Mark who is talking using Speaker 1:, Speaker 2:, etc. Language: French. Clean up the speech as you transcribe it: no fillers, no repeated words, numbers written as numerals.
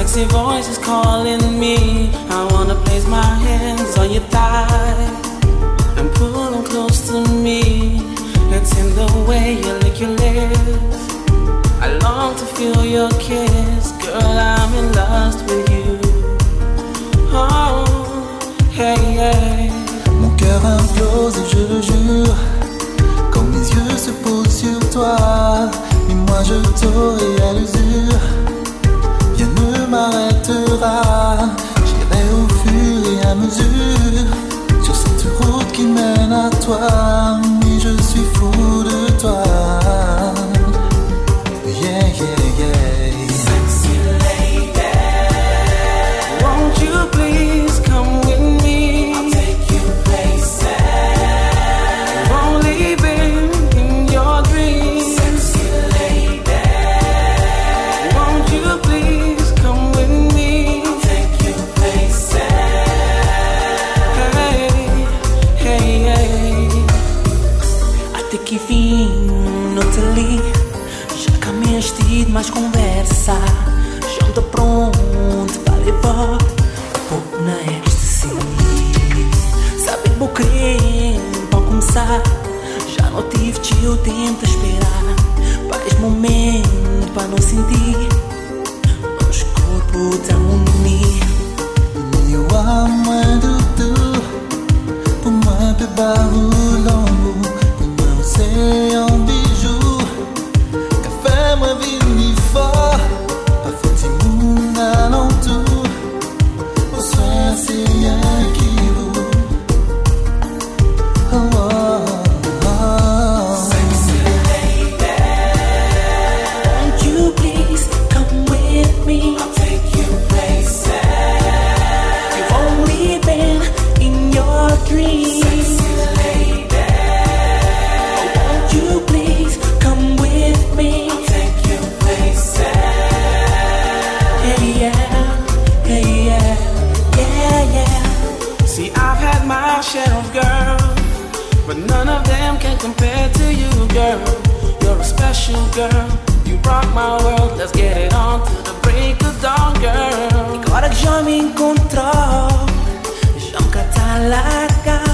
Speaker 1: sexy voice is calling me. I wanna place my hands on your thigh and pull them close to me. It's in the way you lick your lips. I long to feel your kiss. Girl, I'm in lust with you. Oh, hey, hey.
Speaker 2: Mon cœur implose et je le jure, quand mes yeux se posent sur toi. Mais moi je t'aurai à l'usure, rien ne m'arrêtera. J'irai au fur et à mesure sur cette route qui mène à toi. Mais je suis fou de toi. Yeah, yeah, yeah.
Speaker 1: Sexy lady, won't you please come with me? I'll take you places you've only been in your dreams. Sexy lady, won't you please come with me? I'll take you places. Hey, hey, hey.
Speaker 3: Até que enfim não te li. Vestido, mais conversa. Já estou pronto para levar pouco na ecstasy. Sabe, vou querer para começar. Já não tive teu tempo de esperar. Para este momento, para não sentir nosso corpo tão unido.
Speaker 2: You are moins de tout. Pour moi, peu barou longo. Pour moi, océan bijou. Fais-moi vivre fort, parfois tu m'oublies alentour. Au soir, c'est rien qui vaut. Oh, oh, oh.
Speaker 1: Sexy lady,
Speaker 3: Won't you please come with me?
Speaker 1: I'll take you places
Speaker 3: You've only been in your dreams.
Speaker 1: Sexy lady,
Speaker 3: Won't you please come with me?
Speaker 1: see, I've had my share of girls, but none of them can compare to you, girl. You're a special girl. You rock my world. Let's get it on to the break of dawn, girl.
Speaker 3: Agora que já me encontrou, já me tá larga.